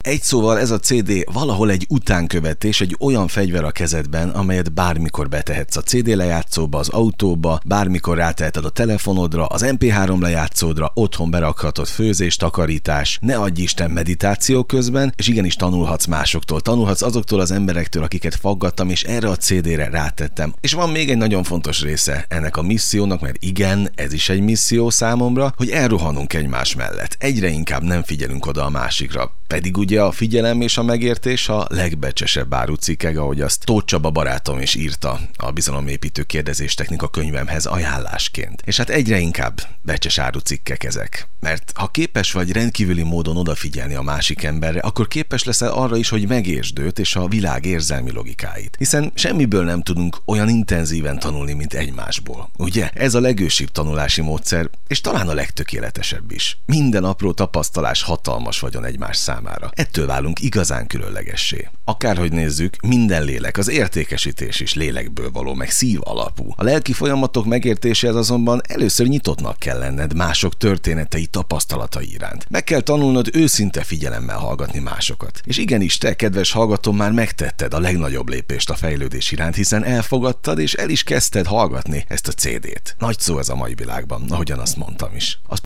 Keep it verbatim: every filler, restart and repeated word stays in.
Egy szóval ez a cé dé valahol egy utánkövetés, egy olyan fegyver a kezedben, amelyet bármikor betehetsz a cé dé lejátszóba, az autóba, bármikor ráteheted a telefonodra, az em pé három lejátszódra, otthon berakhatod főzés, takarítás, ne adj Isten meditáció közben, és igenis tanulhatsz másoktól, tanulhatsz azoktól az emberektől, akiket faggattam, és erre a cé dére rátettem. És van még egy nagyon fontos része ennek a missziónak, mert igen, ez is egy misszió számomra, hogy elrohanunk egymás mellett. Egyre inkább nem figyelünk oda a másikra. Pedig ugye a figyelem és a megértés a legbecsesebb árucikkek, ahogy azt Tóth Csaba barátom is írta a bizalomépítő kérdezéstechnika könyvemhez ajánlásként. És hát egyre inkább becses árucikkek ezek. Mert ha képes vagy rendkívüli módon odafigyelni a másik emberre, akkor képes leszel arra is, hogy megértsd őt és a világ érzelmi logikáit. Hiszen semmiből nem tudunk olyan intenzíven tanulni, mint egymásból. Ugye? Ez a legősibb tanulási módszer, és talán a legtökéletesebb is. Minden apró tapasztalás hatalmas vagyon egymás számára. Ettől válunk igazán különlegessé. Akárhogy nézzük, minden lélek, az értékesítés is lélekből való, meg szív alapú. A lelki folyamatok megértéséhez azonban először nyitottnak kell lenned mások történetei, tapasztalatai iránt. Meg kell tanulnod őszinte figyelemmel hallgatni másokat. És igenis, te, kedves hallgatóm, már megtetted a legnagyobb lépést a fejlődés iránt, hiszen elfogadtad és el is kezdted hallgatni ezt a cé dét. Nagy szó ez a mai világban, ahogyan azt mondtam is. Azt